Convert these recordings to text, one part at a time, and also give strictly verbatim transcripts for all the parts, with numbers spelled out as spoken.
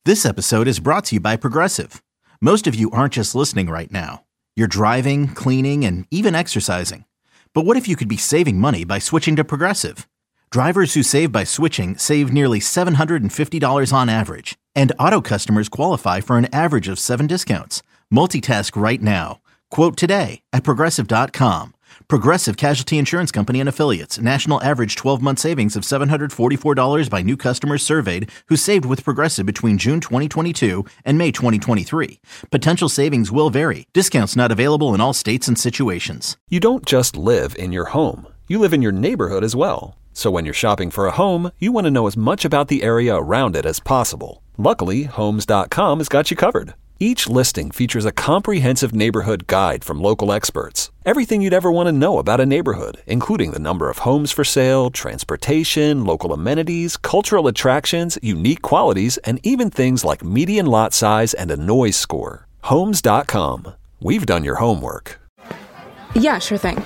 This episode is brought to you by Progressive. Most of you aren't just listening right now. You're driving, cleaning, and even exercising. But what if you could be saving money by switching to Progressive? Drivers who save by switching save nearly seven hundred fifty dollars on average. And auto customers qualify for an average of seven discounts. Multitask right now. Quote today at Progressive dot com. Progressive Casualty Insurance Company and Affiliates. National average twelve-month savings of seven hundred forty-four dollars by new customers surveyed who saved with Progressive between June twenty twenty-two and May twenty twenty-three. Potential savings will vary. Discounts not available in all states and situations. You don't just live in your home. You live in your neighborhood as well. So when you're shopping for a home, you want to know as much about the area around it as possible. Luckily, Homes dot com has got you covered. Each listing features a comprehensive neighborhood guide from local experts. Everything you'd ever want to know about a neighborhood, including the number of homes for sale, transportation, local amenities, cultural attractions, unique qualities, and even things like median lot size and a noise score. Homes dot com. We've done your homework. Yeah, sure thing.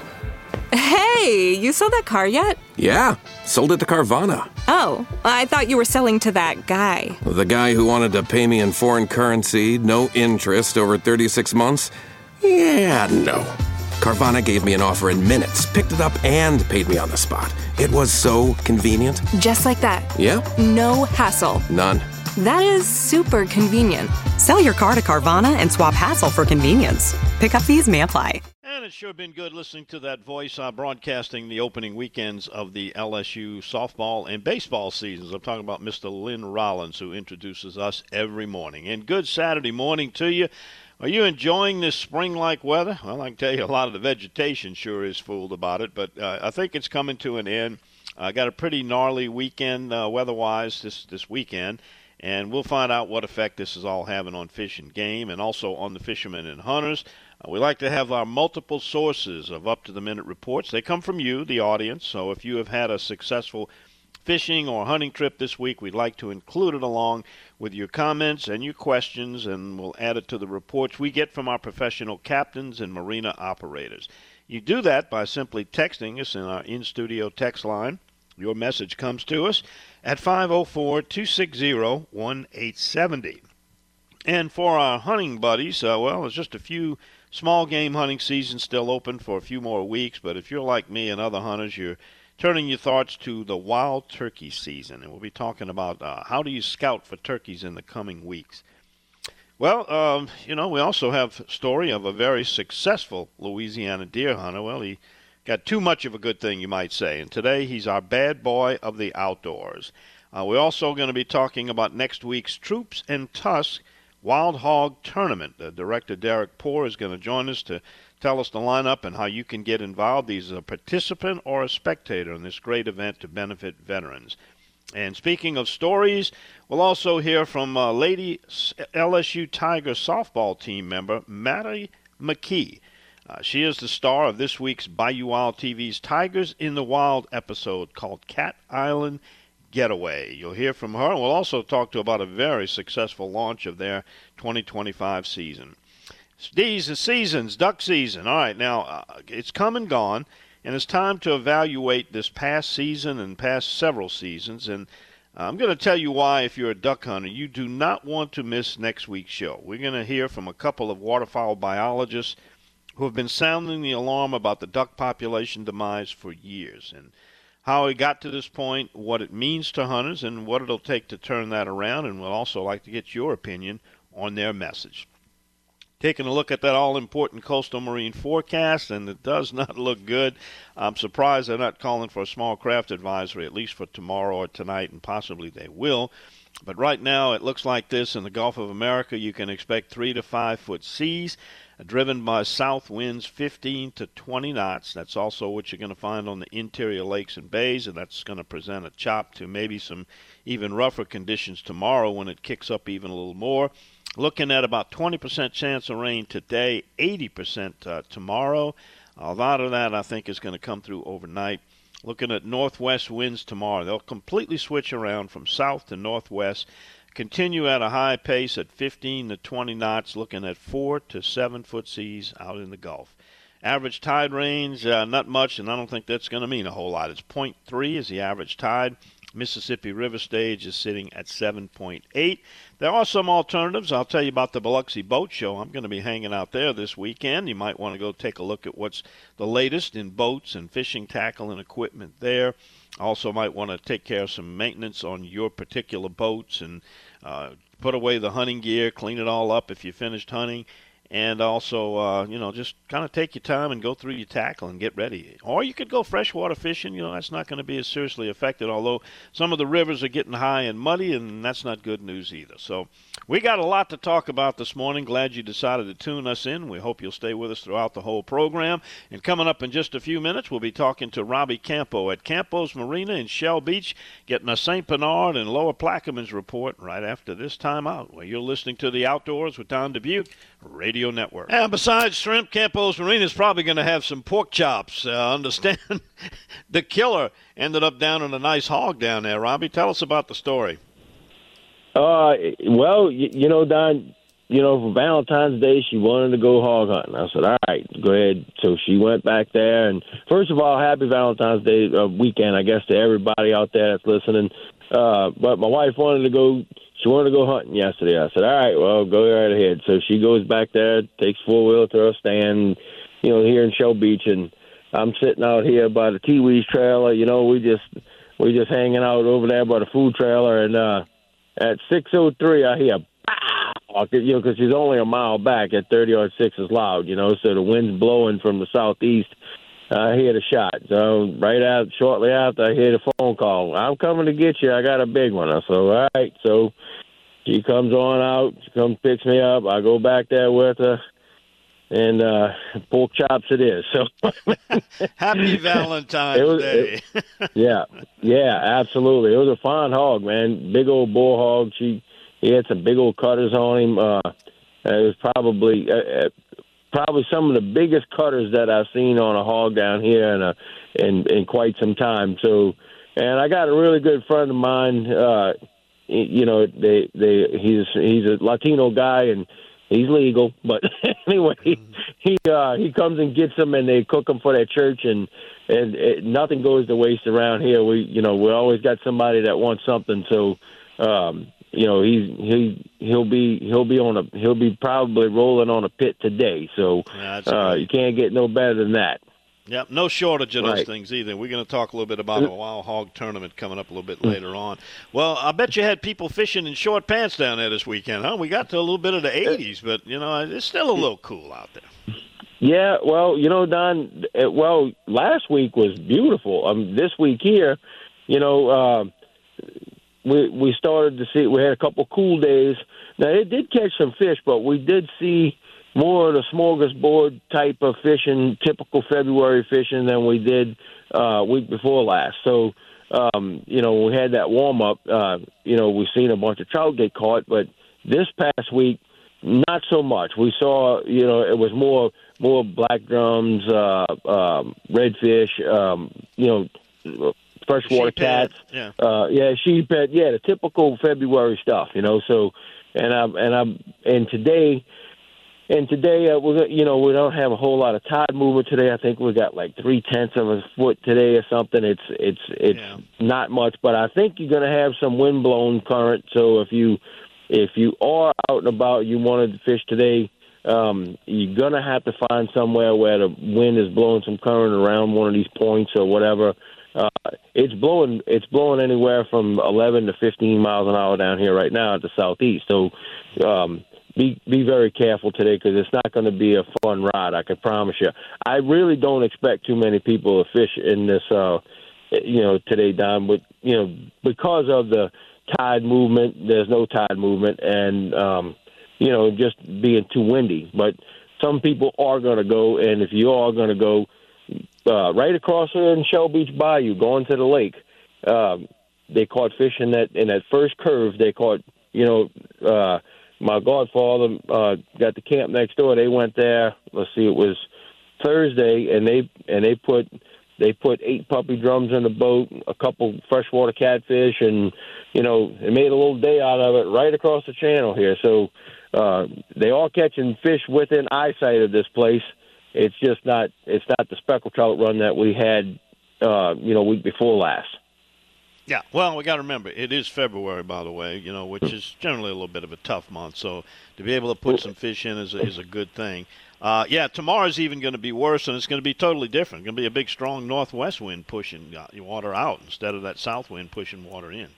Hey, you sold that car yet? Yeah, sold it to Carvana. Oh, I thought you were selling to that guy. The guy who wanted to pay me in foreign currency, no interest, over thirty-six months? Yeah, no. Carvana gave me an offer in minutes, picked it up, and paid me on the spot. It was so convenient. Just like that. Yeah. No hassle. None. That is super convenient. Sell your car to Carvana and swap hassle for convenience. Pickup fees may apply. And it's sure been good listening to that voice uh, broadcasting the opening weekends of the L S U softball and baseball seasons. I'm talking about Mister Lynn Rollins, who introduces us every morning. And good Saturday morning to you. Are you enjoying this spring-like weather? Well, I can tell you a lot of the vegetation sure is fooled about it, but uh, I think it's coming to an end. I uh, got a pretty gnarly weekend uh, weather-wise this, this weekend, and we'll find out what effect this is all having on fish and game and also on the fishermen and hunters. Uh, we like to have our multiple sources of up-to-the-minute reports. They come from you, the audience, so if you have had a successful fishing or hunting trip this week, we'd like to include it along with your comments and your questions, and we'll add it to the reports we get from our professional captains and marina operators. You do that by simply texting us in our in-studio text line. Your message comes to us at five oh four, two six zero, one eight seven oh. And for our hunting buddies, uh, well, there's just a few small game hunting seasons still open for a few more weeks, but if you're like me and other hunters, you're turning your thoughts to the wild turkey season, and we'll be talking about uh, how do you scout for turkeys in the coming weeks. Well, um, you know, we also have a story of a very successful Louisiana deer hunter. Well, he got too much of a good thing, you might say, and today he's our bad boy of the outdoors. Uh, we're also going to be talking about next week's Troops and Tusks Wild Hog Tournament. Uh, Director Derek Poor is going to join us to tell us the lineup and how you can get involved. He's a participant or a spectator in this great event to benefit veterans. And speaking of stories, we'll also hear from uh, Lady L S U Tiger softball team member Maddie McKee. Uh, she is the star of this week's Bayou Wild T V's Tigers in the Wild episode called Cat Island Getaway. You'll hear from her, and we'll also talk to about a very successful launch of their twenty twenty-five season. These are seasons, duck season. All right, now, uh, it's come and gone, and it's time to evaluate this past season and past several seasons, and uh, I'm going to tell you why, if you're a duck hunter, you do not want to miss next week's show. We're going to hear from a couple of waterfowl biologists who have been sounding the alarm about the duck population demise for years, and how it got to this point, what it means to hunters, and what it'll take to turn that around, and we'll also like to get your opinion on their message. Taking a look at that all-important coastal marine forecast, and it does not look good. I'm surprised they're not calling for a small craft advisory, at least for tomorrow or tonight, and possibly they will. But right now it looks like this. In the Gulf of America, you can expect three to five foot seas, driven by south winds fifteen to twenty knots. That's also what you're going to find on the interior lakes and bays, and that's going to present a chop to maybe some even rougher conditions tomorrow when it kicks up even a little more. Looking at about twenty percent chance of rain today, eighty percent uh, tomorrow. A lot of that, I think, is going to come through overnight. Looking at northwest winds tomorrow, they'll completely switch around from south to northwest, continue at a high pace at fifteen to twenty knots, looking at four to seven foot seas out in the Gulf. Average tide range, uh, not much, and I don't think that's going to mean a whole lot. It's point three is the average tide. Mississippi River stage is sitting at seven point eight. There are some alternatives. I'll tell you about the Biloxi Boat Show. I'm going to be hanging out there this weekend. You might want to go take a look at what's the latest in boats and fishing tackle and equipment there. Also might want to take care of some maintenance on your particular boats and uh, put away the hunting gear, clean it all up if you finished hunting. And also, uh, you know, just kind of take your time and go through your tackle and get ready. Or you could go freshwater fishing. You know, that's not going to be as seriously affected, although some of the rivers are getting high and muddy, and that's not good news either. So we got a lot to talk about this morning. Glad you decided to tune us in. We hope you'll stay with us throughout the whole program. And coming up in just a few minutes, we'll be talking to Robbie Campo at Campo's Marina in Shell Beach, getting a Saint Bernard and Lower Plaquemines report right after this time out, where you're listening to The Outdoors with Don Dubuque, Radio Network. And besides shrimp, Campo's Marina is probably going to have some pork chops. Uh, understand the killer ended up down in a nice hog down there. Robbie, tell us about the story. Uh, well, you, you know, Don, you know, for Valentine's Day, she wanted to go hog hunting. I said, all right, go ahead. So she went back there. And first of all, happy Valentine's Day uh, weekend, I guess, to everybody out there that's listening. Uh, but my wife wanted to go. She wanted to go hunting yesterday. I said, all right, well, go right ahead. So she goes back there, takes four-wheel to her stand, you know, here in Shell Beach, and I'm sitting out here by the Teewees trailer. You know, we just we just hanging out over there by the food trailer, and uh, at six oh three, I hear, pow, you know, because she's only a mile back at thirty or six is loud, you know, so the wind's blowing from the southeast. I hear the shot. So right out, shortly after, I hear the phone call. I'm coming to get you. I got a big one. I said, all right. So she comes on out. She comes, picks me up. I go back there with her, and uh, pork chops it is. So happy Valentine's was, Day. It, yeah, yeah, absolutely. It was a fine hog, man. Big old bull hog. She he had some big old cutters on him. Uh, it was probably. Uh, Probably some of the biggest cutters that I've seen on a hog down here in a, in, in quite some time. So, and I got a really good friend of mine. Uh, you know, they they he's he's a Latino guy and he's legal, but anyway, he uh, he comes and gets them and they cook them for their church, and and it, nothing goes to waste around here. We you know we always got somebody that wants something. So. Um, You know he's he he'll be he'll be on a he'll be probably rolling on a pit today. So uh, you can't get no better than that. Yep, no shortage of right. those things either. We're going to talk a little bit about a wild hog tournament coming up a little bit later on. Well, I bet you had people fishing in short pants down there this weekend, huh? We got to a little bit of the eighties, but you know it's still a little cool out there. Yeah, well, you know, Don. Well, last week was beautiful. Um, this week here, you know. Uh, We we started to see, we had a couple cool days. Now, it did catch some fish, but we did see more of the smorgasbord type of fishing, typical February fishing, than we did uh, week before last. So, um, you know, we had that warm-up. Uh, you know, we've seen a bunch of trout get caught, but this past week, not so much. We saw, you know, it was more more black drums, uh, um, redfish, um, you know, freshwater cats, yeah, uh, yeah, sheephead, yeah, the typical February stuff, you know. So, and I and I and today, and today, uh, we you know we don't have a whole lot of tide movement today. I think we got like three tenths of a foot today or something. It's it's it's yeah. not much, but I think you're going to have some wind blown current. So if you if you are out and about, you wanted to fish today. Um, you're going to have to find somewhere where the wind is blowing some current around one of these points or whatever. Uh, it's blowing. It's blowing anywhere from eleven to fifteen miles an hour down here right now at the southeast. So um, be be very careful today because it's not going to be a fun ride. I can promise you. I really don't expect too many people to fish in this. Uh, you know, today, Don. But you know, because of the tide movement, there's no tide movement, and um, you know, just being too windy. But some people are going to go, and if you are going to go. Uh, right across there in Shell Beach Bayou, going to the lake, um, they caught fish in that in that first curve. They caught, you know, uh, my godfather uh, got the camp next door. They went there. Let's see, it was Thursday, and they and they put they put eight puppy drums in the boat, a couple freshwater catfish, and you know, they made a little day out of it right across the channel here. So uh, they are catching fish within eyesight of this place. It's just not. It's not the speckled trout run that we had, uh, you know, week before last. Yeah, well, we got to remember, it is February, by the way, you know, which is generally a little bit of a tough month. So to be able to put some fish in is a, is a good thing. Uh, yeah, tomorrow's even going to be worse, and it's going to be totally different. It's going to be a big, strong northwest wind pushing water out instead of that south wind pushing water in.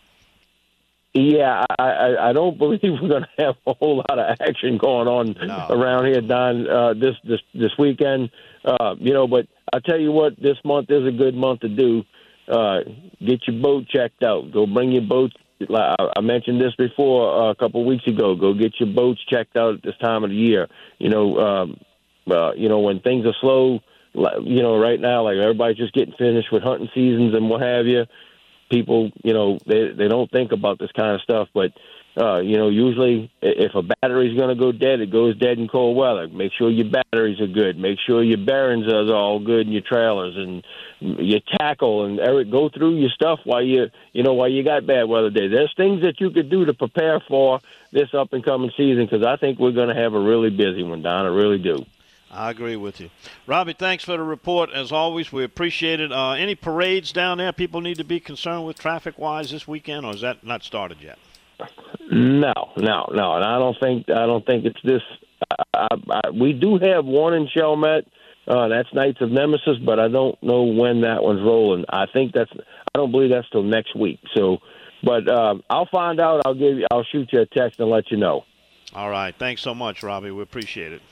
Yeah, I, I, I don't believe we're going to have a whole lot of action going on no. around here, Don, uh, this, this, this weekend. Uh, you know, but I'll tell you what, this month is a good month to do. Uh, get your boat checked out. Go bring your boats. I mentioned this before uh, a couple of weeks ago. Go get your boats checked out at this time of the year. You know, um, uh, you know when things are slow. You know, right now, like everybody's just getting finished with hunting seasons and what have you. People, you know, they they don't think about this kind of stuff, but uh, you know, usually if a battery's going to go dead, it goes dead in cold weather. Make sure your batteries are good. Make sure your bearings are all good in your trailers and your tackle, and Eric, go through your stuff while you, you know, while you got bad weather days. There's things that you could do to prepare for this up and coming season, because I think we're going to have a really busy one, Don. I really do. I agree with you. Robbie, thanks for the report. As always, we appreciate it. Uh, any parades down there people need to be concerned with traffic-wise this weekend, or is that not started yet? No, no, no, and I don't think I don't think it's this. I, I, we do have one in Chalmette. Uh, that's Knights of Nemesis, but I don't know when that one's rolling. I think that's. I don't believe that's till next week. So, but um, I'll find out. I'll give you. I'll shoot you a text and let you know. All right. Thanks so much, Robbie. We appreciate it.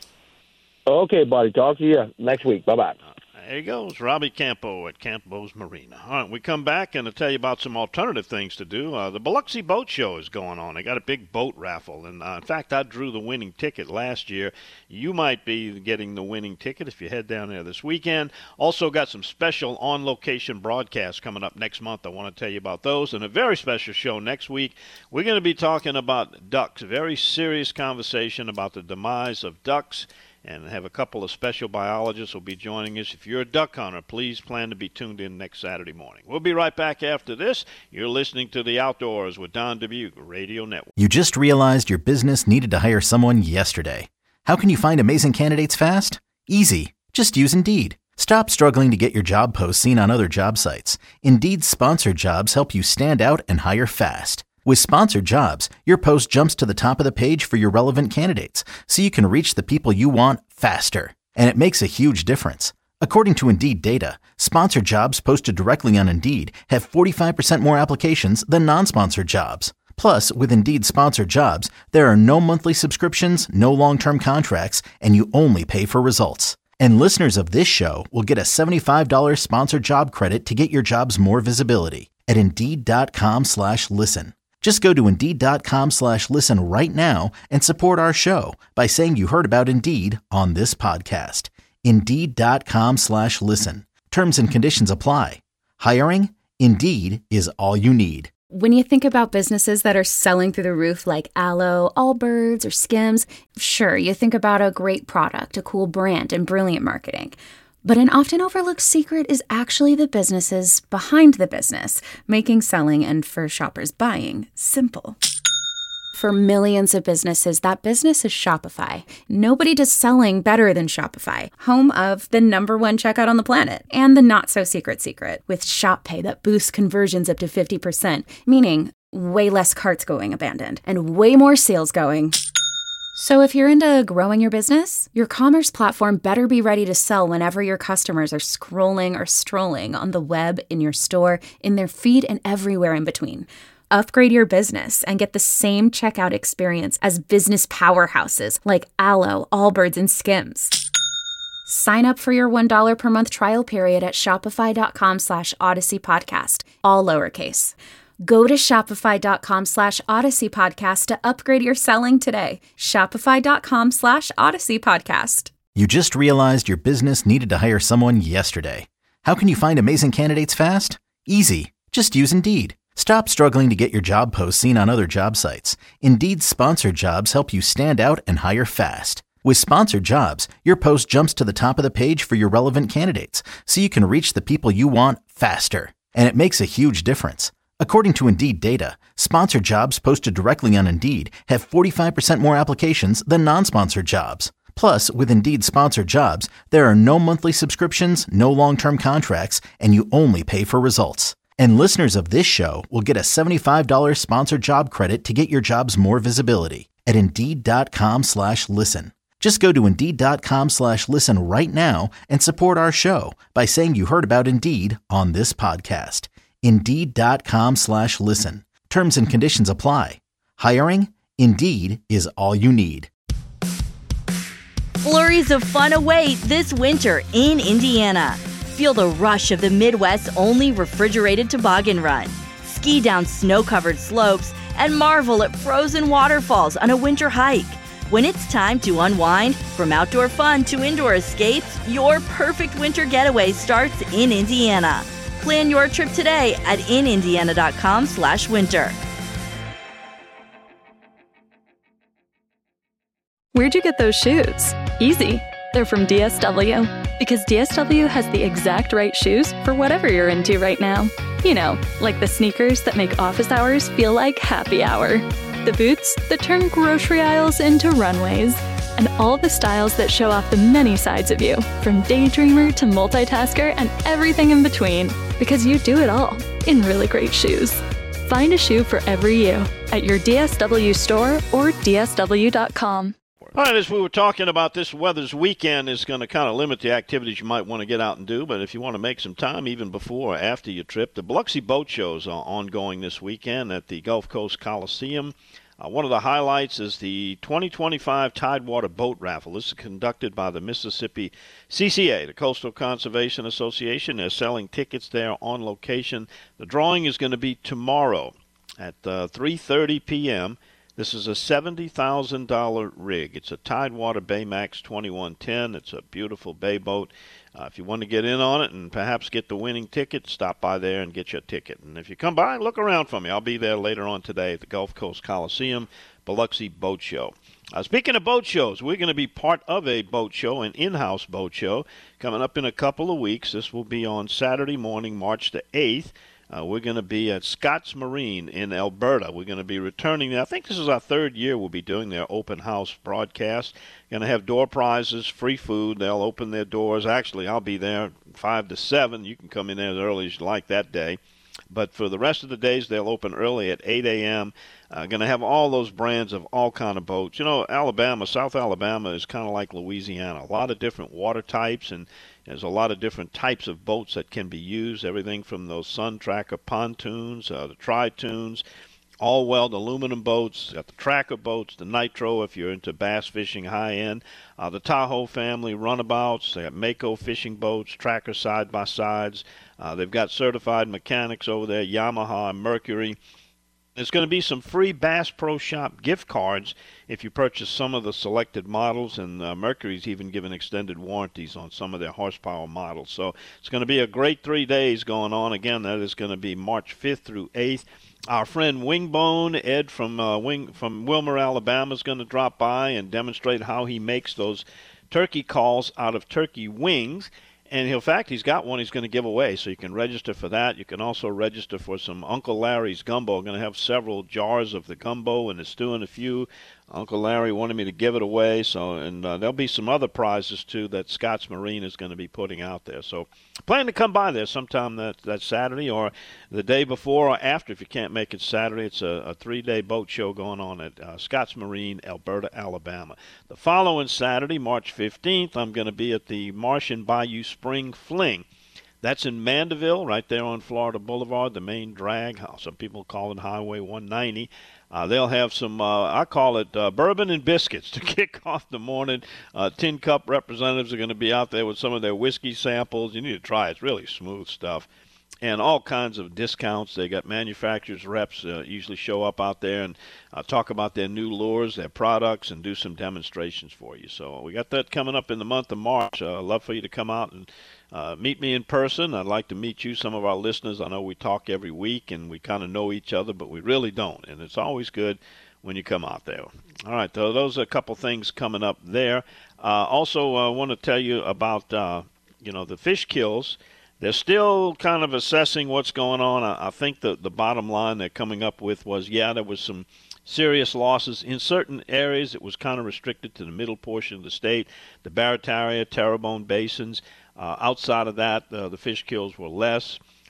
Okay, buddy. Talk to you next week. Bye bye. There he goes, Robbie Campo at Campo's Marina. All right, we come back and I'll tell you about some alternative things to do. Uh, the Biloxi Boat Show is going on. They got a big boat raffle. And, uh, in fact, I drew the winning ticket last year. You might be getting the winning ticket if you head down there this weekend. Also got some special on-location broadcasts coming up next month. I want to tell you about those. And a very special show next week. We're going to be talking about ducks, a very serious conversation about the demise of ducks, and have a couple of special biologists will be joining us. If you're a duck hunter, please plan to be tuned in next Saturday morning. We'll be right back after this. You're listening to The Outdoors with Don Dubuque Radio Network. You just realized your business needed to hire someone yesterday. How can you find amazing candidates fast? Easy. Just use Indeed. Stop struggling to get your job posts seen on other job sites. Indeed's sponsored jobs help you stand out and hire fast. With sponsored jobs, your post jumps to the top of the page for your relevant candidates, so you can reach the people you want faster. And it makes a huge difference. According to Indeed data, sponsored jobs posted directly on Indeed have forty-five percent more applications than non-sponsored jobs. Plus, with Indeed sponsored jobs, there are no monthly subscriptions, no long-term contracts, and you only pay for results. And listeners of this show will get a seventy-five dollars sponsored job credit to get your jobs more visibility at Indeed.com slash listen. Just go to Indeed.com slash listen right now and support our show by saying you heard about Indeed on this podcast. Indeed.com slash listen. Terms and conditions apply. Hiring? Indeed is all you need. When you think about businesses that are selling through the roof like Aloe, Allbirds, or Skims, sure, you think about a great product, a cool brand, and brilliant marketing. But an often overlooked secret is actually the businesses behind the business, making selling and, for shoppers, buying simple. For millions of businesses, that business is Shopify. Nobody does selling better than Shopify, home of the number one checkout on the planet, and the not-so-secret secret, with Shop Pay that boosts conversions up to fifty percent, meaning way less carts going abandoned, and way more sales going. So if you're into growing your business, your commerce platform better be ready to sell whenever your customers are scrolling or strolling on the web, in your store, in their feed, and everywhere in between. Upgrade your business and get the same checkout experience as business powerhouses like Aloe, Allbirds, and Skims. Sign up for your one dollar per month trial period at shopify.com slash Odyssey Podcast, all lowercase. Go to shopify.com slash Odyssey Podcast to upgrade your selling today. Shopify.com slash Odyssey Podcast. You just realized your business needed to hire someone yesterday. How can you find amazing candidates fast? Easy. Just use Indeed. Stop struggling to get your job posts seen on other job sites. Indeed's sponsored jobs help you stand out and hire fast. With sponsored jobs, your post jumps to the top of the page for your relevant candidates, so you can reach the people you want faster. And it makes a huge difference. According to Indeed data, sponsored jobs posted directly on Indeed have forty-five percent more applications than non-sponsored jobs. Plus, with Indeed sponsored jobs, there are no monthly subscriptions, no long-term contracts, and you only pay for results. And listeners of this show will get a seventy-five dollars sponsored job credit to get your jobs more visibility at Indeed.com slash listen. Just go to Indeed.com slash listen right now and support our show by saying you heard about Indeed on this podcast. Indeed.com slash listen. Terms and conditions apply. Hiring? Indeed is all you need. Flurries of fun await this winter in Indiana. Feel the rush of the Midwest's only refrigerated toboggan run. Ski down snow-covered slopes and marvel at frozen waterfalls on a winter hike. When it's time to unwind, from outdoor fun to indoor escapes, your perfect winter getaway starts in Indiana. Plan your trip today at inindiana.com slash winter. Where'd you get those shoes? Easy. They're from D S W. Because D S W has the exact right shoes for whatever you're into right now. You know, like the sneakers that make office hours feel like happy hour. The boots that turn grocery aisles into runways. And all the styles that show off the many sides of you, from daydreamer to multitasker and everything in between. Because you do it all in really great shoes. Find a shoe for every you at your D S W store or D S W dot com. All right, as we were talking about, this weather's weekend is going to kind of limit the activities you might want to get out and do. But if you want to make some time, even before or after your trip, the Biloxi Boat Shows are ongoing this weekend at the Gulf Coast Coliseum. Uh, one of the highlights is the twenty twenty-five Tidewater Boat Raffle. This is conducted by the Mississippi C C A, the Coastal Conservation Association. They're selling tickets there on location. The drawing is going to be tomorrow at uh, three thirty p.m. This is a seventy thousand dollars rig. It's a Tidewater Baymax twenty-one ten. It's a beautiful bay boat. Uh, if you want to get in on it and perhaps get the winning ticket, stop by there and get your ticket. And if you come by, look around for me. I'll be there later on today at the Gulf Coast Coliseum, Biloxi Boat Show. Uh, speaking of boat shows, we're going to be part of a boat show, an in-house boat show, coming up in a couple of weeks. This will be on Saturday morning, March the eighth. Uh, we're going to be at Scott's Marine in Alberta. We're going to be returning there. I think this is our third year we'll be doing their open house broadcast. Going to have door prizes, free food. They'll open their doors. Actually, I'll be there five to seven. You can come in there as early as you like that day. But for the rest of the days, they'll open early at eight a.m. Uh, going to have all those brands of all kind of boats. You know, Alabama, South Alabama is kind of like Louisiana. A lot of different water types, and there's a lot of different types of boats that can be used. Everything from those Sun Tracker pontoons, uh, the Tri-Toons, all-weld aluminum boats, got the Tracker boats, the Nitro if you're into bass fishing high-end, uh, the Tahoe family runabouts, they got Mako fishing boats, Tracker side-by-sides. Uh, they've got certified mechanics over there, Yamaha and Mercury. There's going to be some free Bass Pro Shop gift cards if you purchase some of the selected models, and uh, Mercury's even given extended warranties on some of their horsepower models. So it's going to be a great three days going on. Again, that is going to be March fifth through eighth. Our friend Wingbone, Ed from uh, Wing from Wilmer, Alabama, is going to drop by and demonstrate how he makes those turkey calls out of turkey wings. And in fact, he's got one he's going to give away, so you can register for that. You can also register for some Uncle Larry's gumbo. I'm going to have several jars of the gumbo and the stew and a few. Uncle Larry wanted me to give it away, so and uh, there'll be some other prizes too that Scott's Marine is going to be putting out there. So plan to come by there sometime that that Saturday or the day before or after if you can't make it Saturday. It's a, a three-day boat show going on at uh, Scott's Marine, Alberta, Alabama. The following Saturday, March fifteenth, I'm going to be at the Martian Bayou Spring Fling. That's in Mandeville, right there on Florida Boulevard, the main drag. Some people call it Highway one ninety. Uh, they'll have some, uh, I call it uh, bourbon and biscuits to kick off the morning. Uh, Tin Cup representatives are going to be out there with some of their whiskey samples. You need to try it. It's really smooth stuff. And all kinds of discounts. They got manufacturers' reps uh, usually show up out there and uh, talk about their new lures, their products, and do some demonstrations for you. So we got that coming up in the month of March. Uh, I'd love for you to come out and uh, meet me in person. I'd like to meet you, some of our listeners. I know we talk every week and we kind of know each other, but we really don't. And it's always good when you come out there. All right, so those are a couple things coming up there. Uh, also, I uh, want to tell you about, uh, you know, the fish kills. They're still kind of assessing what's going on. I, I think the, the bottom line they're coming up with was, yeah, there was some serious losses. In certain areas, it was kind of restricted to the middle portion of the state, the Barataria, Terrebonne basins. Uh, outside of that, uh, the fish kills were less.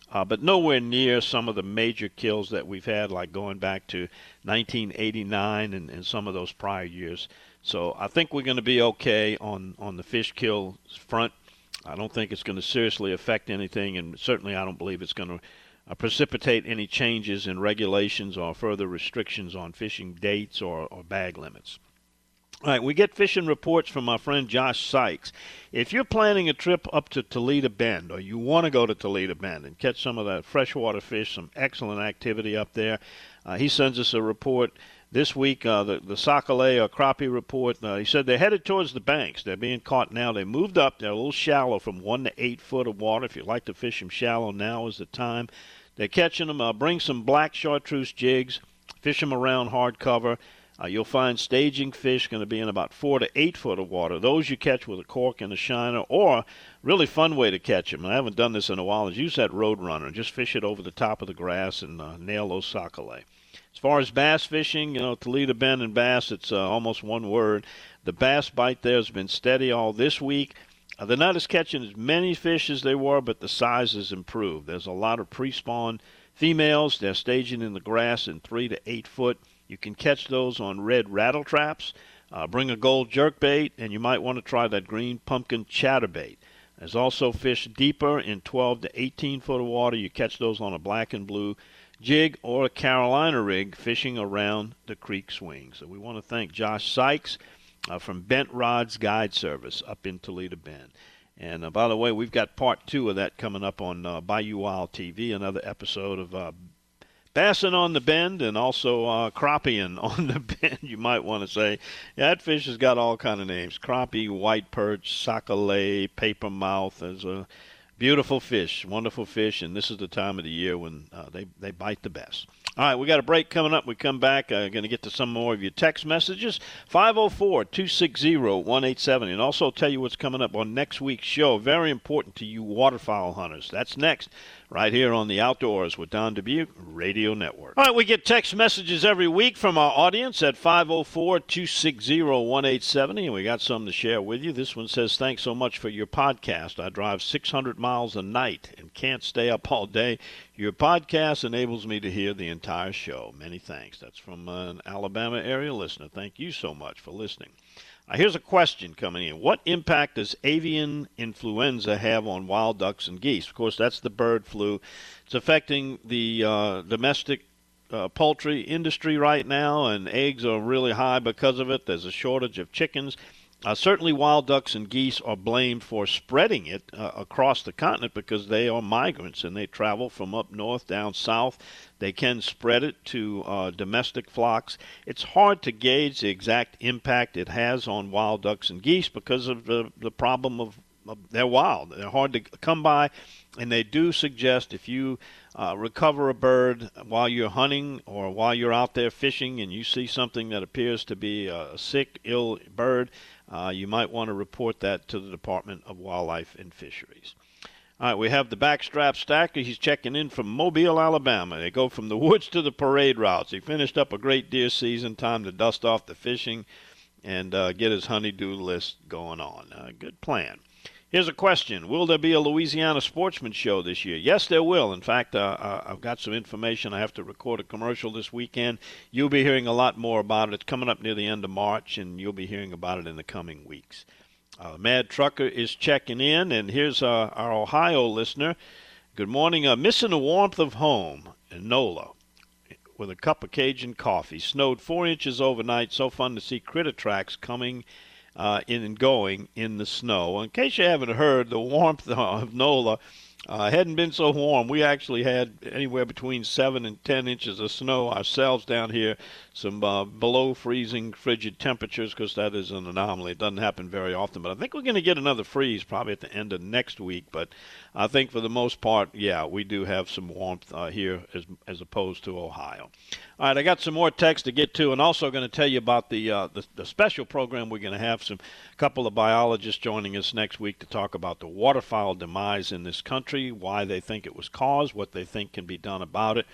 uh, but nowhere near some of the major kills that we've had, like going back to nineteen eighty-nine and, and some of those prior years. So I think we're going to be okay on, on the fish kill front. I don't think it's going to seriously affect anything, and certainly I don't believe it's going to uh, precipitate any changes in regulations or further restrictions on fishing dates or, or bag limits. All right, we get fishing reports from my friend Josh Sykes. If you're planning a trip up to Toledo Bend, or you want to go to Toledo Bend and catch some of that freshwater fish, some excellent activity up there, uh, he sends us a report this week, uh, the, the Sac-A-Lait or crappie report. Uh, he said they're headed towards the banks. They're being caught now. They moved up. They're a little shallow, from one to eight foot of water. If you like to fish them shallow, now is the time. They're catching them. Uh, bring some black chartreuse jigs. Fish them around hard cover. Uh, you'll find staging fish going to be in about four to eight foot of water. Those you catch with a cork and a shiner, or really fun way to catch them. I haven't done this in a while. Is use that Road Runner. Just fish it over the top of the grass and uh, nail those Sac-A-Lait. As far as bass fishing, you know, Toledo Bend and bass, it's uh, almost one word. The bass bite there has been steady all this week. Uh, they're not as catching as many fish as they were, but the size has improved. There's a lot of pre-spawn females. They're staging in the grass in three to eight foot. You can catch those on red rattle traps. Uh, bring a gold jerkbait, and you might want to try that green pumpkin chatterbait. There's also fish deeper in twelve to eighteen foot of water. You catch those on a black and blue jig or a Carolina rig fishing around the creek swing. So we want to thank Josh Sykes uh, from Bent Rods Guide Service up in Toledo Bend. And uh, by the way, we've got part two of that coming up on uh, Bayou Wild T V, another episode of uh, Bassin' on the Bend, and also uh, crappieing on the bend, you might want to say. Yeah, that fish has got all kind of names. Crappie, white perch, Sac-A-Lait, paper mouth. There's a beautiful fish, wonderful fish, and this is the time of the year when uh, they, they bite the best. All right, we got a break coming up. We come back. I'm uh, going to get to some more of your text messages. five oh four, two six zero, one eight seven zero. And also tell you what's coming up on next week's show. Very important to you waterfowl hunters. That's next, right here on the Outdoors with Don Dubuque Radio Network. All right, we get text messages every week from our audience at five oh four, two six zero, one eight seven zero. And we got some to share with you. This one says, thanks so much for your podcast. I drive six hundred miles a night and can't stay up all day. Your podcast enables me to hear the entire show. Many thanks. That's from uh, an Alabama area listener. Thank you so much for listening. Uh, here's a question coming in. What impact does avian influenza have on wild ducks and geese? Of course, that's the bird flu. It's affecting the uh, domestic uh, poultry industry right now, and eggs are really high because of it. There's a shortage of chickens. Uh, certainly wild ducks and geese are blamed for spreading it uh, across the continent because they are migrants and they travel from up north down south. They can spread it to uh, domestic flocks. It's hard to gauge the exact impact it has on wild ducks and geese because of the, the problem of, of they're wild. They're hard to come by, and they do suggest if you uh, recover a bird while you're hunting or while you're out there fishing and you see something that appears to be a sick, ill bird, Uh, you might want to report that to the Department of Wildlife and Fisheries. All right, we have the backstrap stacker. He's checking in from Mobile, Alabama. They go from the woods to the parade routes. He finished up a great deer season, time to dust off the fishing and uh, get his honey-do list going on. Uh, good plan. Here's a question. Will there be a Louisiana Sportsman Show this year? Yes, there will. In fact, uh, I've got some information. I have to record a commercial this weekend. You'll be hearing a lot more about it. It's coming up near the end of March, and you'll be hearing about it in the coming weeks. Uh, Mad Trucker is checking in, and here's uh, our Ohio listener. Good morning. Uh, missing the warmth of home in NOLA with a cup of Cajun coffee. Snowed four inches overnight. So fun to see critter tracks coming Uh, in and going in the snow. In case you haven't heard, the warmth of NOLA uh, hadn't been so warm. We actually had anywhere between seven and ten inches of snow ourselves down here. Some uh, below freezing frigid temperatures, because that is an anomaly. It doesn't happen very often. But I think we're going to get another freeze probably at the end of next week. But I think for the most part, yeah, we do have some warmth uh, here as as opposed to Ohio. All right, I got some more text to get to, and also going to tell you about the, uh, the the special program we're going to have. Some couple of biologists joining us next week to talk about the waterfowl demise in this country, why they think it was caused, what they think can be done about it.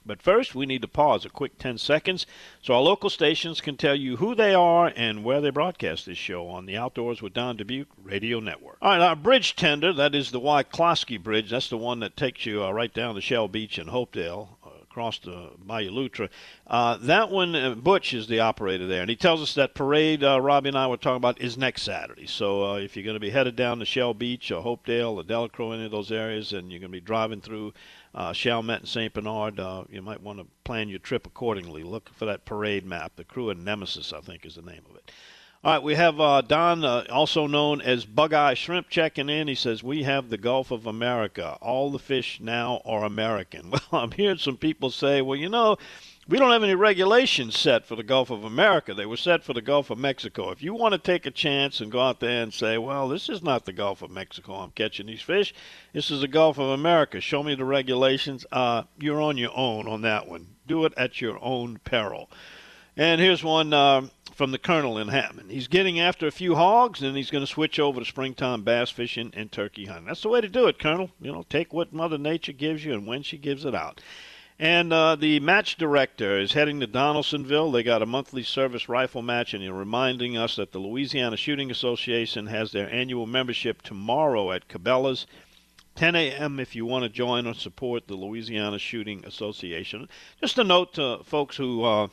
But first, we need to pause a quick ten seconds so our local stations can tell you who they are and where they broadcast this show on the Outdoors with Don Dubuque Radio Network. All right, our bridge tender, that is the Wyclosky Bridge. That's the one that takes you uh, right down to Shell Beach in Hopedale, uh, across the Bayou Loutre. Uh, that one, uh, Butch is the operator there, and he tells us that parade uh, Robbie and I were talking about is next Saturday. So uh, if you're going to be headed down to Shell Beach or Hopedale or Delacroix, any of those areas, and you're going to be driving through Uh, Chalmette and Saint Bernard, uh, you might want to plan your trip accordingly. Look for that parade map. The Crew of Nemesis, I think, is the name of it. All right, we have uh, Don, uh, also known as Bug-Eye Shrimp, checking in. He says, we have the Gulf of America. All the fish now are American. Well, I'm hearing some people say, well, you know, we don't have any regulations set for the Gulf of America. They were set for the Gulf of Mexico. If you want to take a chance and go out there and say, well, this is not the Gulf of Mexico I'm catching these fish, this is the Gulf of America, show me the regulations, uh, you're on your own on that one. Do it at your own peril. And here's one uh, from the Colonel in Hammond. He's getting after a few hogs, and he's going to switch over to springtime bass fishing and turkey hunting. That's the way to do it, Colonel. You know, take what Mother Nature gives you and when she gives it out. And uh, the match director is heading to Donaldsonville. They got a monthly service rifle match, and you're reminding us that the Louisiana Shooting Association has their annual membership tomorrow at Cabela's, ten a.m. if you want to join or support the Louisiana Shooting Association. Just a note to folks who uh,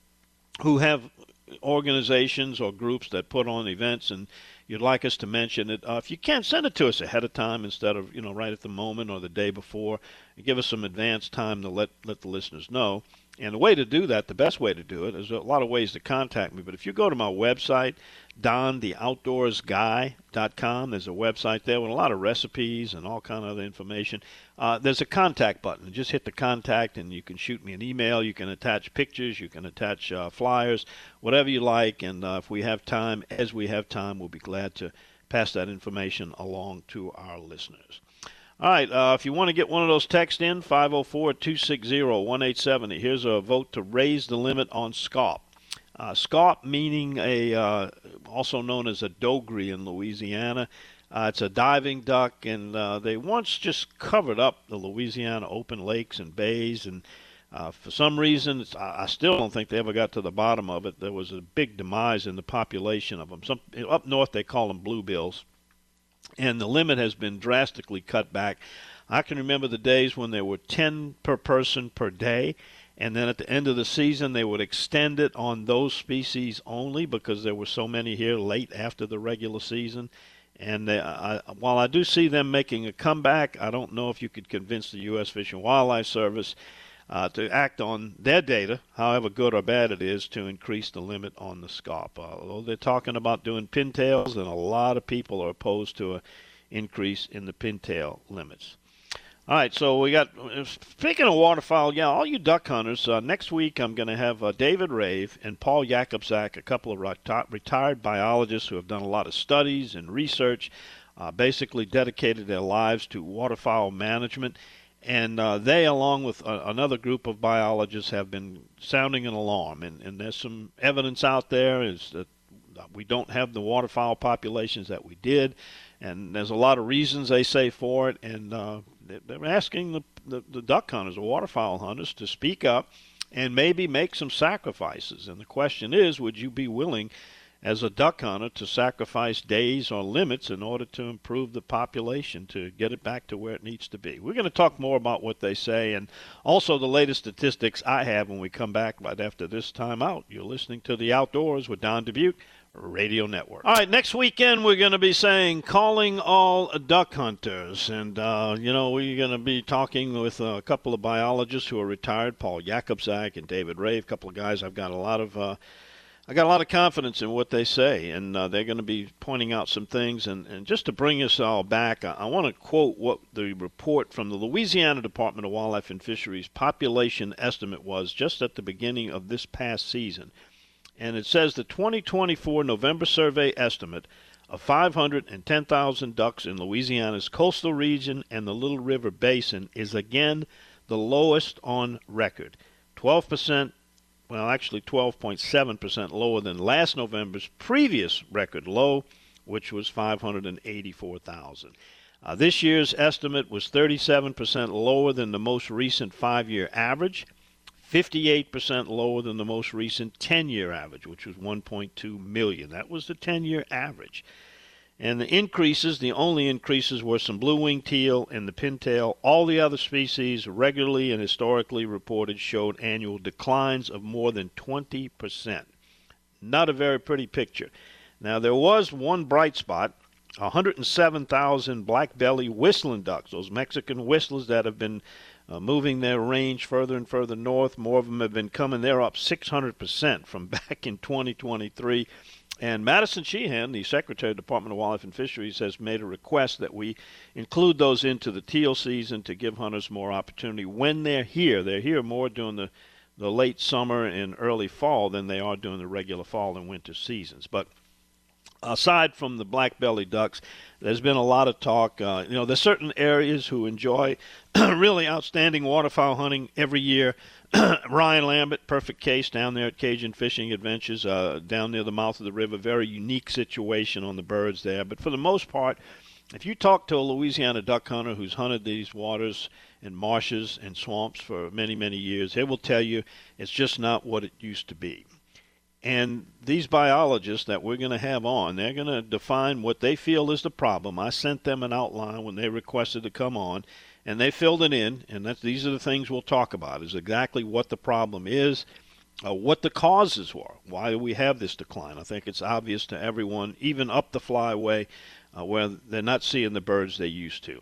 who have organizations or groups that put on events and you'd like us to mention it, uh, if you can, send it to us ahead of time instead of, you know, right at the moment or the day before. Give us some advance time to let, let the listeners know. And the way to do that, the best way to do it, there's a lot of ways to contact me. But if you go to my website, don the outdoors guy dot com, there's a website there with a lot of recipes and all kind of other information. Uh, there's a contact button. Just hit the contact, and you can shoot me an email. You can attach pictures. You can attach uh, flyers, whatever you like. And uh, if we have time, as we have time, we'll be glad to pass that information along to our listeners. All right, uh, if you want to get one of those texts in, five oh four, two six zero, one eight seven zero. Here's a vote to raise the limit on scarp. Uh, scarp meaning a, uh, also known as a dogre in Louisiana. Uh, it's a diving duck, and uh, they once just covered up the Louisiana open lakes and bays, and uh, for some reason, it's, I, I still don't think they ever got to the bottom of it. There was a big demise in the population of them. Some, up north, they call them bluebills. And the limit has been drastically cut back. I can remember the days when there were ten per person per day, and then at the end of the season they would extend it on those species only because there were so many here late after the regular season. And they, I, while I do see them making a comeback, I don't know if you could convince the U S Fish and Wildlife Service uh, to act on their data, however good or bad it is, to increase the limit on the scarp. Although they're talking about doing pintails, and a lot of people are opposed to an increase in the pintail limits. All right, so we got, speaking of waterfowl, yeah, all you duck hunters, uh, next week I'm going to have uh, David Rave and Paul Jakubczak, a couple of reti- retired biologists who have done a lot of studies and research, uh, basically dedicated their lives to waterfowl management. And uh, they, along with uh, another group of biologists, have been sounding an alarm. And, and there's some evidence out there is that we don't have the waterfowl populations that we did. And there's a lot of reasons they say for it. And uh, they're asking the, the, the duck hunters, the waterfowl hunters, to speak up and maybe make some sacrifices. And the question is, would you be willing as a duck hunter to sacrifice days or limits in order to improve the population, to get it back to where it needs to be? We're going to talk more about what they say and also the latest statistics I have when we come back right after this time out. You're listening to The Outdoors with Don Dubuque Radio Network. All right, next weekend we're going to be saying calling all duck hunters. And, uh, you know, we're going to be talking with a couple of biologists who are retired, Paul Jakubczak and David Rave, a couple of guys I've got a lot of uh, I got a lot of confidence in what they say, and uh, they're going to be pointing out some things. And, and just to bring us all back, I, I want to quote what the report from the Louisiana Department of Wildlife and Fisheries population estimate was just at the beginning of this past season. And it says the twenty twenty-four November survey estimate of five hundred ten thousand ducks in Louisiana's coastal region and the Little River Basin is again the lowest on record, twelve percent. Well, actually twelve point seven percent lower than last November's previous record low, which was five hundred eighty-four thousand. Uh, this year's estimate was thirty-seven percent lower than the most recent five-year average. fifty-eight percent lower than the most recent ten-year average, which was one point two million. That was the ten-year average. And the increases, the only increases were some blue-winged teal and the pintail. All the other species, regularly and historically reported, showed annual declines of more than twenty percent. Not a very pretty picture. Now, there was one bright spot, one hundred seven thousand black-belly whistling ducks, those Mexican whistlers that have been uh, moving their range further and further north. More of them have been coming. They're up six hundred percent from back in twenty twenty-three. And Madison Sheehan, the Secretary of the Department of Wildlife and Fisheries, has made a request that we include those into the teal season to give hunters more opportunity when they're here. They're here more during the, the late summer and early fall than they are during the regular fall and winter seasons. But aside from the black-bellied ducks, there's been a lot of talk. Uh, you know, there's certain areas who enjoy really outstanding waterfowl hunting every year. Ryan Lambert, perfect case down there at Cajun Fishing Adventures, uh, down near the mouth of the river. Very unique situation on the birds there. But for the most part, if you talk to a Louisiana duck hunter who's hunted these waters and marshes and swamps for many, many years, they will tell you it's just not what it used to be. And these biologists that we're going to have on, they're going to define what they feel is the problem. I sent them an outline when they requested to come on, and they filled it in, and that's, these are the things we'll talk about, is exactly what the problem is, uh, what the causes were, why do we have this decline. I think it's obvious to everyone, even up the flyway, uh, where they're not seeing the birds they used to.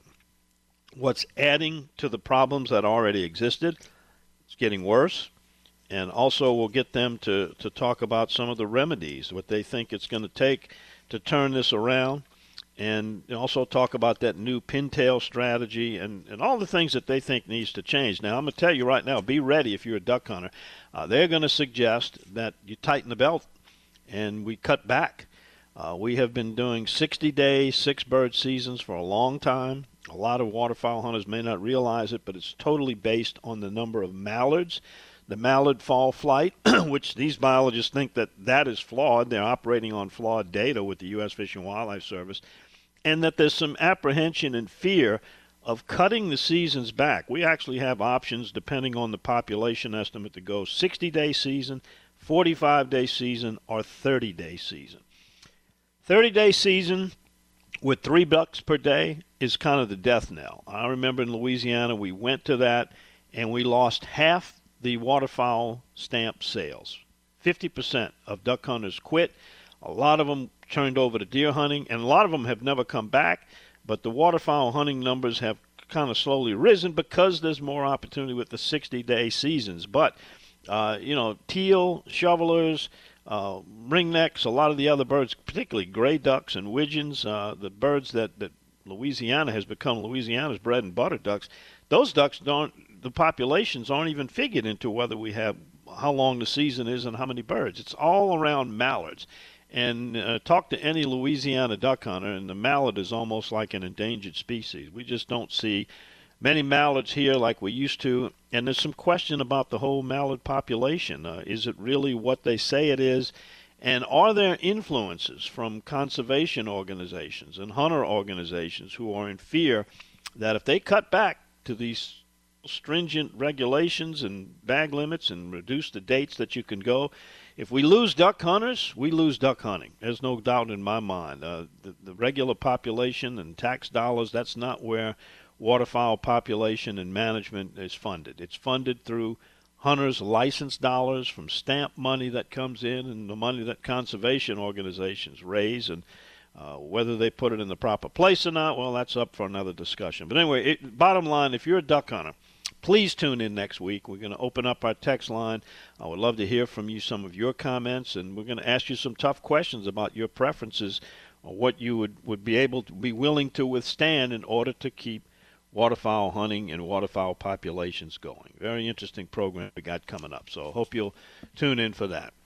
What's adding to the problems that already existed? It's getting worse. And also we'll get them to, to talk about some of the remedies, what they think it's going to take to turn this around, and also talk about that new pintail strategy and, and all the things that they think needs to change. Now, I'm going to tell you right now, be ready if you're a duck hunter. Uh, they're going to suggest that you tighten the belt and we cut back. Uh, we have been doing sixty-day, six-bird seasons for a long time. A lot of waterfowl hunters may not realize it, but it's totally based on the number of mallards. The mallard fall flight, which these biologists think that that is flawed. They're operating on flawed data with the U S Fish and Wildlife Service, and that there's some apprehension and fear of cutting the seasons back. We actually have options depending on the population estimate to go sixty-day season, forty-five-day season, or thirty-day season. thirty-day season with three ducks per day is kind of the death knell. I remember in Louisiana we went to that, and we lost half the waterfowl stamp sales. fifty percent of duck hunters quit. A lot of them turned over to deer hunting, and a lot of them have never come back, but the waterfowl hunting numbers have kind of slowly risen because there's more opportunity with the sixty-day seasons. But, uh, you know, teal, shovelers, uh, ringnecks, a lot of the other birds, particularly gray ducks and widgeons, uh, the birds that, that Louisiana has become Louisiana's bread and butter ducks, those ducks don't, the populations aren't even figured into whether we have how long the season is and how many birds. It's all around mallards. And uh, talk to any Louisiana duck hunter, and the mallard is almost like an endangered species. We just don't see many mallards here like we used to. And there's some question about the whole mallard population. Uh, is it really what they say it is? And are there influences from conservation organizations and hunter organizations who are in fear that if they cut back to these stringent regulations and bag limits and reduce the dates that you can go, if we lose duck hunters, we lose duck hunting. There's no doubt in my mind. Uh, the, the regular population and tax dollars, that's not where waterfowl population and management is funded. It's funded through hunters' license dollars from stamp money that comes in and the money that conservation organizations raise. And uh, whether they put it in the proper place or not, well, that's up for another discussion. But anyway, it, bottom line, if you're a duck hunter, please tune in next week. We're going to open up our text line. I would love to hear from you some of your comments, and we're going to ask you some tough questions about your preferences or what you would, would be able to be willing to withstand in order to keep waterfowl hunting and waterfowl populations going. Very interesting program we got coming up, so I hope you'll tune in for that.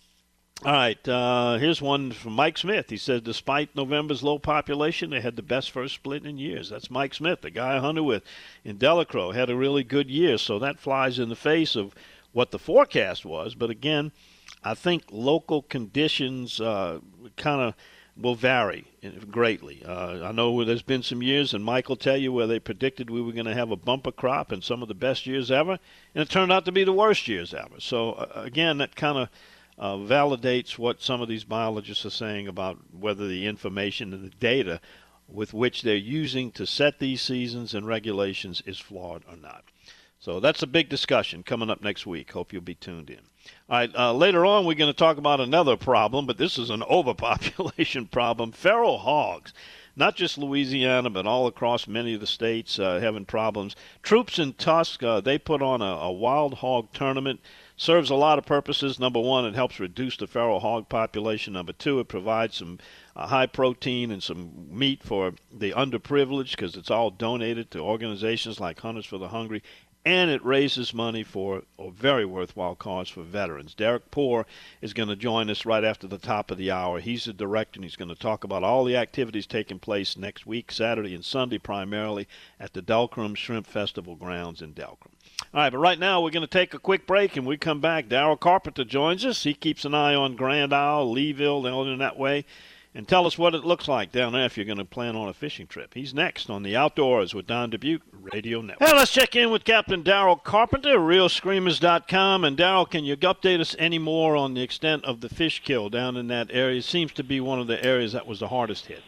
All right, uh, here's one from Mike Smith. He says, despite November's low population, they had the best first split in years. That's Mike Smith, the guy I hunted with in Delacroix, had a really good year. So that flies in the face of what the forecast was. But again, I think local conditions uh, kind of will vary greatly. Uh, I know there's been some years, and Mike will tell you, where they predicted we were going to have a bumper crop and some of the best years ever, and it turned out to be the worst years ever. So, uh, again, that kind of uh, validates what some of these biologists are saying about whether the information and the data with which they're using to set these seasons and regulations is flawed or not. So that's a big discussion coming up next week. Hope you'll be tuned in. All right, uh, later on we're going to talk about another problem, but this is an overpopulation problem. Feral hogs, not just Louisiana, but all across many of the states uh, having problems. Troops in Tusk, uh, they put on a, a wild hog tournament. Serves a lot of purposes. Number one, it helps reduce the feral hog population. Number two, it provides some uh, high protein and some meat for the underprivileged, because it's all donated to organizations like Hunters for the Hungry. And it raises money for a very worthwhile cause for veterans. Derek Poor is going to join us right after the top of the hour. He's the director, and he's going to talk about all the activities taking place next week, Saturday and Sunday primarily, at the Delcrum Shrimp Festival grounds in Delcrum. All right, but right now we're going to take a quick break, and we come back. Darryl Carpenter joins us. He keeps an eye on Grand Isle, Leeville, down in that way. And tell us what it looks like down there if you're going to plan on a fishing trip. He's next on the Outdoors with Don Dubuque Radio Network. Hey, let's check in with Captain Darryl Carpenter, real screamers dot com. And, Darryl, can you update us any more on the extent of the fish kill down in that area? It seems to be one of the areas that was the hardest hit.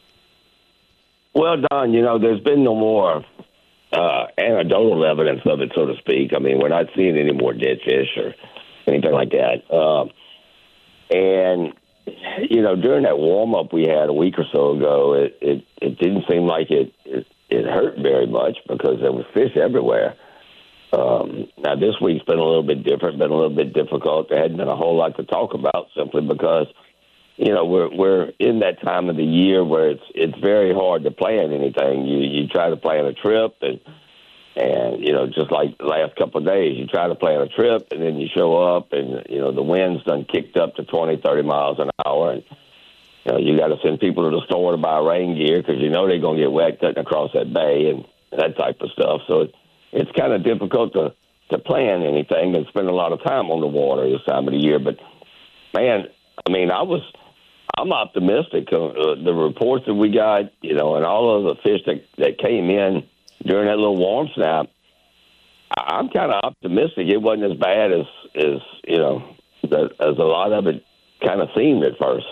Well, Don, you know, there's been no more uh, anecdotal evidence of it, so to speak. I mean, we're not seeing any more dead fish or anything like that. Uh, and... You know, during that warm-up we had a week or so ago, it, it, it didn't seem like it, it, it hurt very much because there was fish everywhere. Um, now, this week's been a little bit different, been a little bit difficult. There hadn't been a whole lot to talk about simply because, you know, we're we're in that time of the year where it's it's very hard to plan anything. You you try to plan a trip and And, you know, just like the last couple of days, you try to plan a trip, and then you show up, and, you know, the wind's done kicked up to twenty, thirty miles an hour. And, you know, you got to send people to the store to buy rain gear because you know they're going to get wet cutting across that bay and that type of stuff. So it, it's kind of difficult to, to plan anything and spend a lot of time on the water this time of the year. But, man, I mean, I was – I'm optimistic. Uh, the reports that we got, you know, and all of the fish that, that came in – during that little warm snap, I'm kind of optimistic it wasn't as bad as, as you know, the, as a lot of it kind of seemed at first.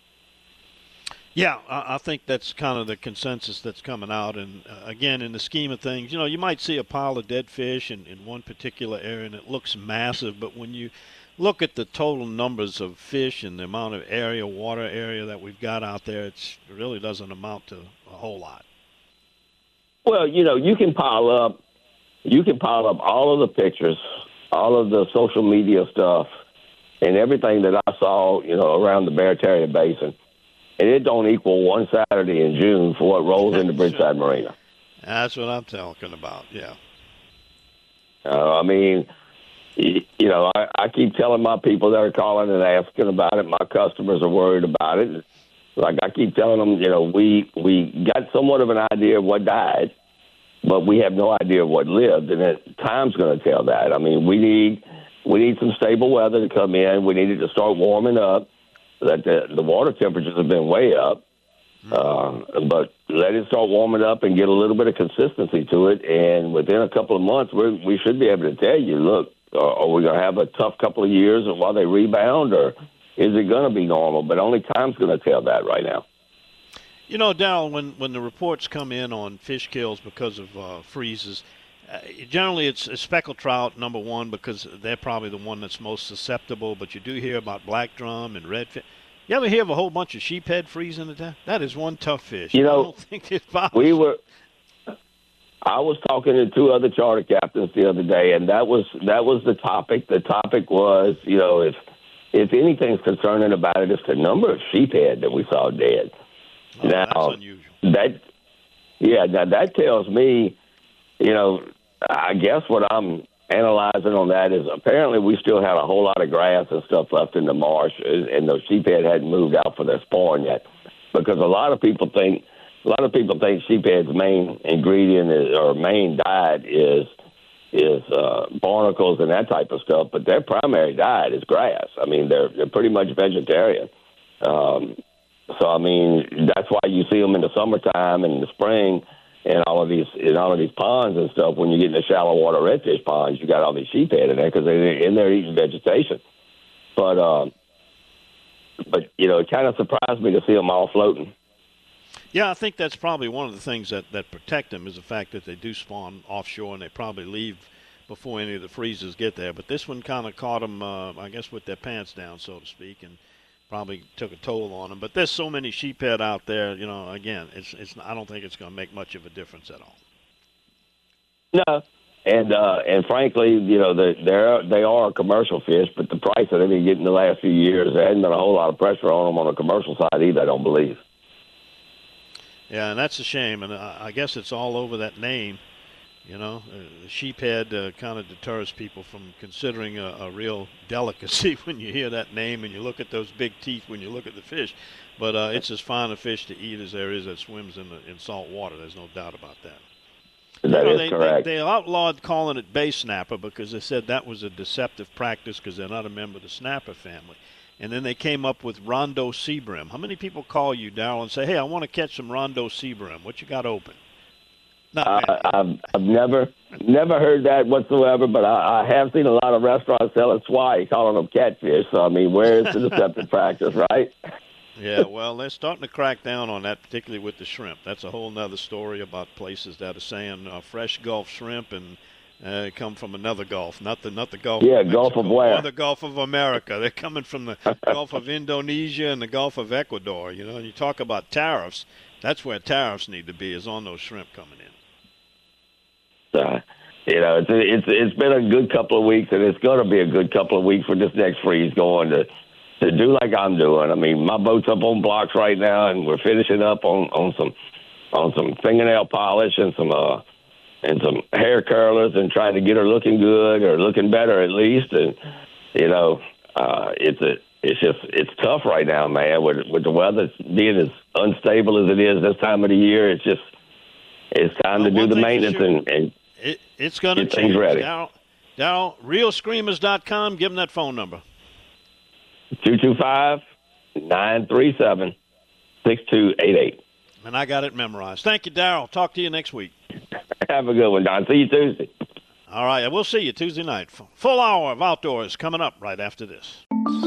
Yeah, I think that's kind of the consensus that's coming out. And, uh, again, in the scheme of things, you know, you might see a pile of dead fish in, in one particular area, and it looks massive. But when you look at the total numbers of fish and the amount of area, water area that we've got out there, it's, it really doesn't amount to a whole lot. Well, you know, you can pile up, you can pile up all of the pictures, all of the social media stuff, and everything that I saw, you know, around the Barataria Basin, and it don't equal one Saturday in June for what rolls into Bridgeside Marina. That's what I'm talking about. Yeah. Uh, I mean, you, you know, I, I keep telling my people that are calling and asking about it. My customers are worried about it. Like I keep telling them, you know, we we got somewhat of an idea of what died, but we have no idea of what lived, and it, time's going to tell that. I mean, we need we need some stable weather to come in. We need it to start warming up. That the, the water temperatures have been way up, uh, but let it start warming up and get a little bit of consistency to it. And within a couple of months, we we should be able to tell you, look, are, are we going to have a tough couple of years while they rebound, or is it going to be normal? But only time's going to tell that right now. You know, Darryl, when, when the reports come in on fish kills because of uh, freezes, uh, generally it's, it's speckled trout, number one, because they're probably the one that's most susceptible. But you do hear about black drum and redfish. You ever hear of a whole bunch of sheephead freezing to death? That is one tough fish. You know, I don't think it bothers we were. I was talking to two other charter captains the other day, and that was that was the topic. The topic was, you know, if if anything's concerning about it, it's the number of sheephead that we saw dead. Oh, now, that's unusual. That, yeah, now that tells me, you know, I guess what I'm analyzing on that is apparently we still had a whole lot of grass and stuff left in the marsh, and those sheephead hadn't moved out for their spawn yet. Because a lot of people think, a lot of people think sheephead's main ingredient is, or main diet is is uh, barnacles and that type of stuff, but their primary diet is grass. I mean, they're they're pretty much vegetarian. Um, So, I mean, that's why you see them in the summertime and in the spring and all of these in all of these ponds and stuff. When you get in the shallow water redfish ponds, you got all these sheephead in there because they're in there eating vegetation. But, um, but you know, it kind of surprised me to see them all floating. Yeah, I think that's probably one of the things that, that protect them is the fact that they do spawn offshore and they probably leave before any of the freezers get there. But this one kind of caught them, uh, I guess, with their pants down, so to speak, and probably took a toll on them. But there's so many sheephead out there, you know, again, it's it's. I don't think it's going to make much of a difference at all. No, and uh, and frankly, you know, they they're they are a commercial fish, but the price that they've been getting the last few years, there hasn't been a whole lot of pressure on them on the commercial side either, I don't believe. Yeah, and that's a shame, and I, I guess it's all over that name. You know, uh, the sheephead uh, kind of deters people from considering a, a real delicacy when you hear that name and you look at those big teeth when you look at the fish. But uh, it's as fine a fish to eat as there is that swims in, the, in salt water. There's no doubt about that. That you know, is they, correct. They, they outlawed calling it bay snapper because they said that was a deceptive practice because they're not a member of the snapper family. And then they came up with Rondo sea bream. How many people call you, Darryl, and say, hey, I want to catch some Rondo sea bream. What you got open? Uh, I've I've never never heard that whatsoever, but I, I have seen a lot of restaurants selling swai, calling them catfish. So I mean, where is the deceptive practice, right? Yeah, well, they're starting to crack down on that, particularly with the shrimp. That's a whole nother story about places that are saying uh, fresh Gulf shrimp and uh, come from another Gulf, not the not the Gulf. Yeah, of Mexico, Gulf of where? Or the Gulf of America. They're coming from the Gulf of Indonesia and the Gulf of Ecuador. You know, and you talk about tariffs. That's where tariffs need to be, is on those shrimp coming in. Uh, you know, it's it's it's been a good couple of weeks, and it's going to be a good couple of weeks for this next freeze going to to do like I'm doing. I mean, my boat's up on blocks right now, and we're finishing up on, on some on some fingernail polish and some uh and some hair curlers, and trying to get her looking good or looking better at least. And you know, uh, it's a it's just it's tough right now, man. With with the weather being as unstable as it is this time of the year, it's just it's time well, to do the thing maintenance sure. and. and It, it's going to Get change. things ready. Darryl, Darryl, real screamers dot com, give them that phone number. two two five, nine three seven, six two eight eight. And I got it memorized. Thank you, Darryl. Talk to you next week. Have a good one, Don. See you Tuesday. All right, we'll see you Tuesday night. Full hour of outdoors coming up right after this.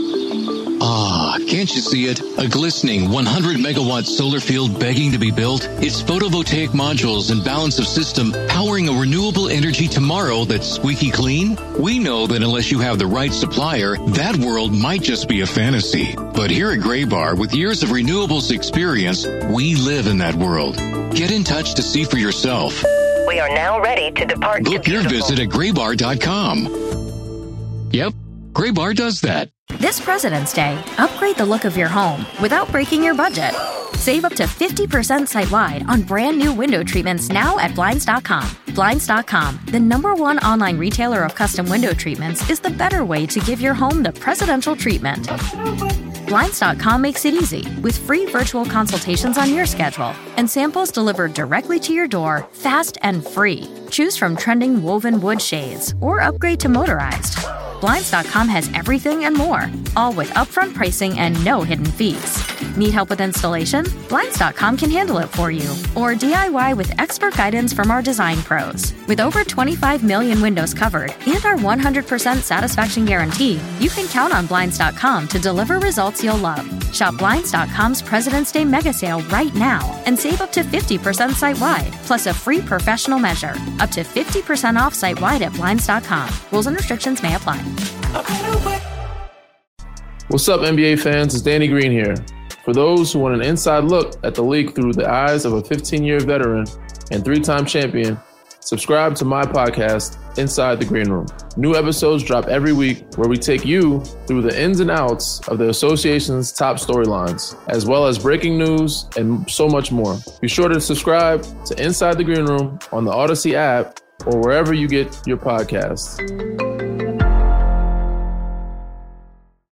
Ah, can't you see it? A glistening one hundred megawatt solar field begging to be built? It's photovoltaic modules and balance of system powering a renewable energy tomorrow that's squeaky clean? We know that unless you have the right supplier, that world might just be a fantasy. But here at Graybar, with years of renewables experience, we live in that world. Get in touch to see for yourself. We are now ready to depart. Book your visit at graybar dot com. Yep, Graybar does that. This President's Day, upgrade the look of your home without breaking your budget. Save up to fifty percent site-wide on brand new window treatments now at Blinds dot com. Blinds dot com, the number one online retailer of custom window treatments, is the better way to give your home the presidential treatment. Blinds dot com makes it easy with free virtual consultations on your schedule and samples delivered directly to your door, fast and free. Choose from trending woven wood shades or upgrade to motorized. Blinds dot com has everything and more, all with upfront pricing and no hidden fees. Need help with installation? Blinds dot com can handle it for you. Or D I Y with expert guidance from our design pros. With over twenty-five million windows covered and our one hundred percent satisfaction guarantee, you can count on Blinds dot com to deliver results you'll love. Shop Blinds dot com's President's Day mega sale right now and save up to fifty percent site-wide, plus a free professional measure. Up to fifty percent off site-wide at Blinds dot com. Rules and restrictions may apply. What's up, N B A fans? It's Danny Green here. For those who want an inside look at the league through the eyes of a fifteen-year veteran and three-time champion, subscribe to my podcast, Inside the Green Room. New episodes drop every week where we take you through the ins and outs of the association's top storylines, as well as breaking news and so much more. Be sure to subscribe to Inside the Green Room on the Odyssey app or wherever you get your podcasts.